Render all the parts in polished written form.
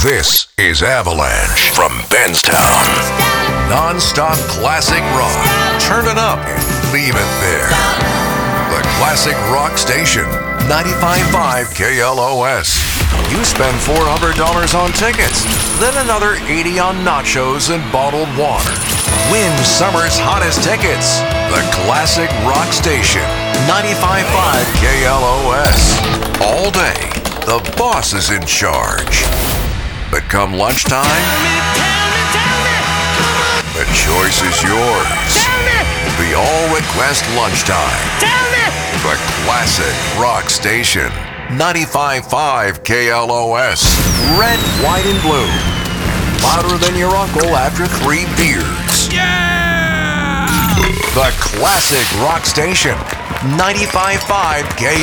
This is Avalanche from Benstown. Non-stop classic rock. Turn it up and leave it there. The Classic Rock Station, 95.5 KLOS. You spend $400 on tickets, then another $80 on nachos and bottled water. Win summer's hottest tickets. The Classic Rock Station, 95.5 KLOS. All day, the boss is in charge. But come lunchtime, the choice is yours. The all-request lunchtime. The Classic Rock Station, 95.5 KLOS. Red, white, and blue. Louder than your uncle after 3 beers. Yeah! The Classic Rock Station, 95.5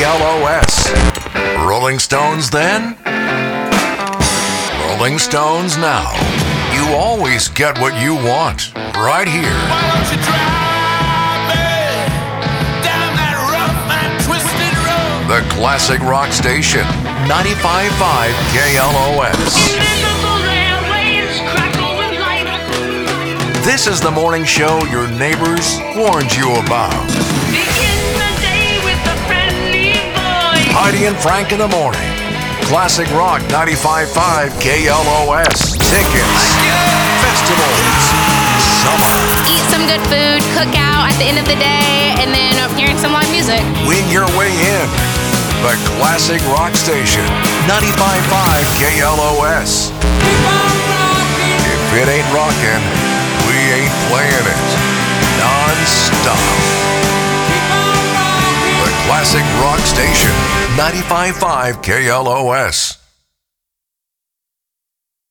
KLOS. Rolling Stones then? Rolling Stones now. You always get what you want, right here. Why don't you drive me down that rough and twisted road? The Classic Rock Station, 95.5 KLOS. This is the morning show your neighbors warned you about. Begin the day with a friendly voice. Heidi and Frank in the morning. Classic Rock 95.5 KLOS. Tickets. Festivals. Summer. Eat some good food, cook out at the end of the day, and then hearing some live music. Win your way in. The Classic Rock Station, 95.5 KLOS. If it ain't rockin', we ain't playing it. Non-stop. The Classic Rock Station, 95.5 KLOS.